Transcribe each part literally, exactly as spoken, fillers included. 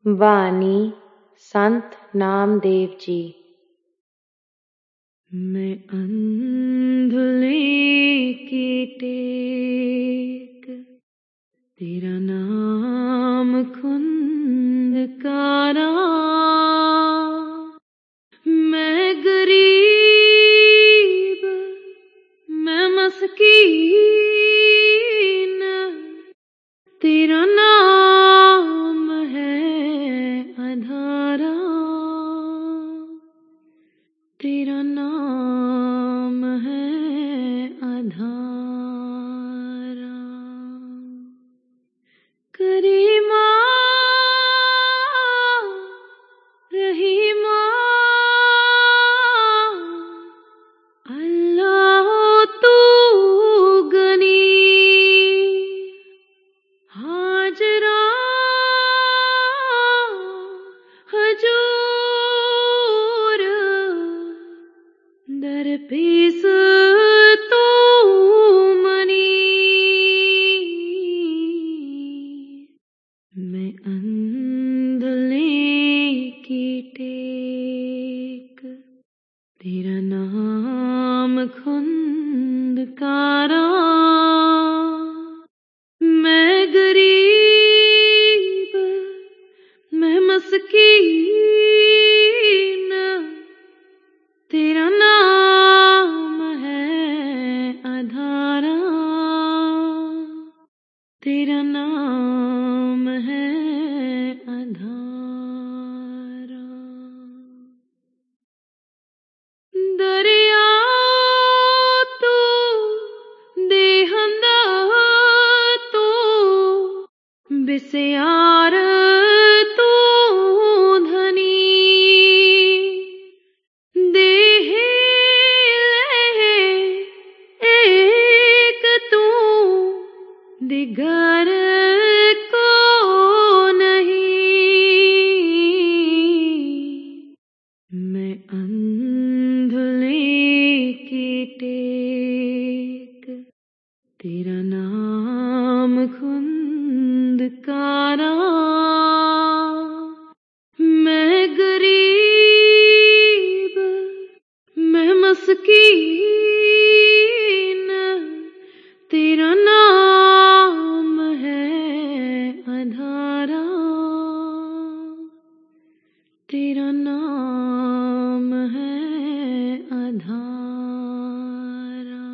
वाणी संत नामदेव जी। मैं अंधुले की टेक तेरा नाम खुंदकारा, मैं गरीब मैं मस्कीन, तेरा नाम है आधारा, तेरा नाम है आधारा। करीमा रहीमा अल्लाह तू गनी, हाजरा हजूर दर पेश तू मनी। मैं अंधले की टेक तेरा नाम खुंदकारा, मैं गरीब मैं मस्कीन, तेरा नाम है आधारा, तेरा नाम है आधारा। दरिया तू देहंदा तू बिस्यार तू धनी, देह ले एक तू दिगर को नहीं। मैं अंधले की टेक तेरा नाम खुंदकारा, मैं गरीब मैं मस्कीन, तेरा नाम है आधारा, तेरा नाम है आधारा।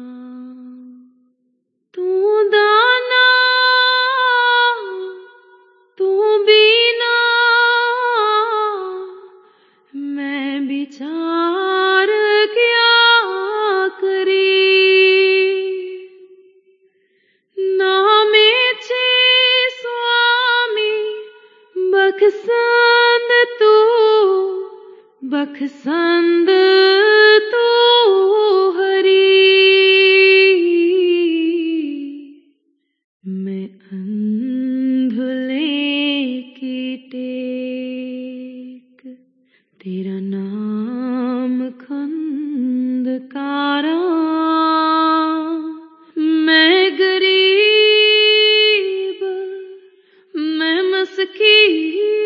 तू दाना तू बीना मैं विचार क्या करी, नामे छे स्वामी बखसंद तू बखसंद तू हरी। मैं अंधले की टेक तेरा नाम खुंदकारा, मैं गरीब मैं मस्कीन,